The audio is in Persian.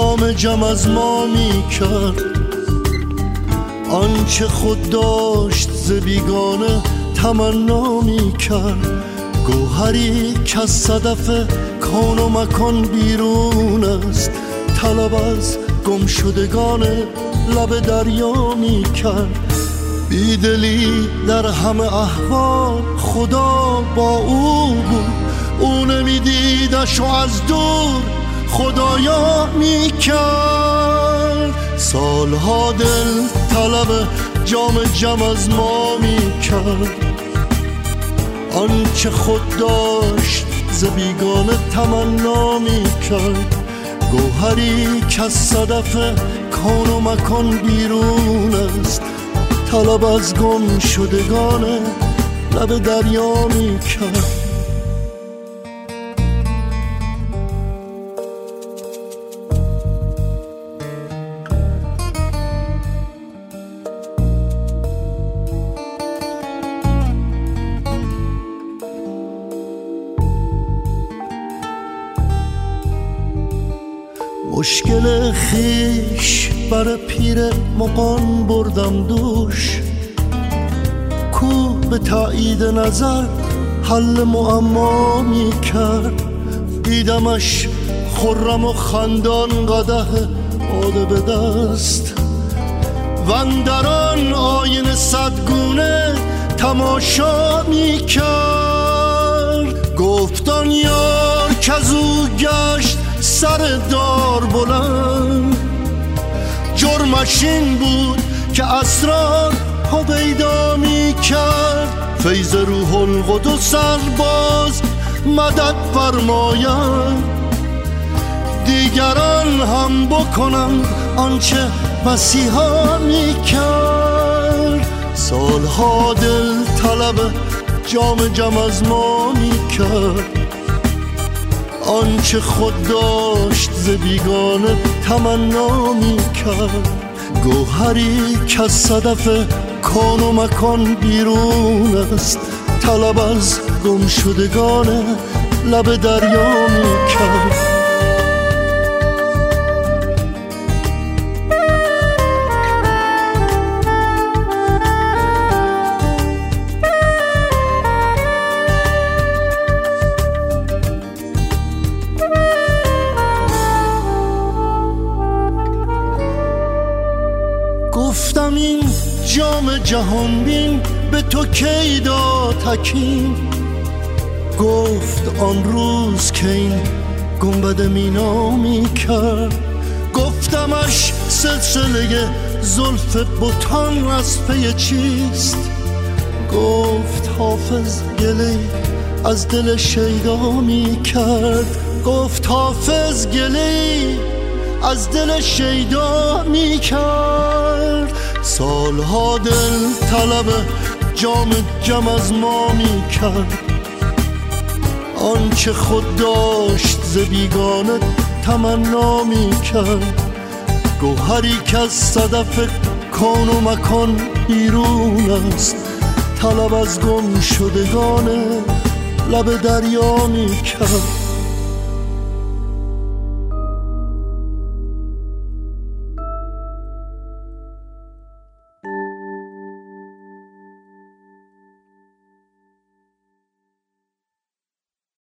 جام جم از ما می کرد. آنچه خود داشت ز بیگانه تمنا می کرد. گوهری که از صدف کون و مکان بیرون است، طلب از گم شدگان لب دریا می کرد. بیدلی در همه احوال خدا با او بود، او نمیدیدش و از دور خدایا می کرد. سالها دل طلب جام جم از ما می کرد. آنچه خود داشت ز بیگانه تمنا می کرد. گوهری که از صدف کون و مکان بیرون است، طلب از گم شدگان لب دریا می کرد. مشکل خیش بر پیر مغان بردم دوش، کو به تایید نظر حل معما می کرد. دیدمش خرم و خندان قدح باده به دست، وندران آینه صدگونه تماشا می کرد. گفتان یار کزو گشت سر دار بلند، جرمش این بود که اسرار هویدا می کرد. فیض روح القدس باز مدد فرماید، دیگران هم بکنند آنچه مسیحا می کرد. سالها دل طلب جام جم از ما می کرد. آنچه خود داشت ز بیگانه تمنا می کرد. گوهری که از صدف کون و مکان بیرون است، طلب از گم شدگان لب دریا می کرد. گفتم این جام جهان بین به تو کی داد حکیم. گفت آن روز که این گنبد مینا می کرد. گفتمش سلسله زلف بتان از پی چیست. گفت حافظ گله از دل شیدا می کرد. گفت حافظ گله از دل شیدا می کرد. سالها دل طلب جام جم از ما می کرد. آنچه خود داشت ز بیگانه تمنا می کرد. گوهری که از صدف کون و مکان بیرون است، طلب از گم شدگان لب دریا می کرد.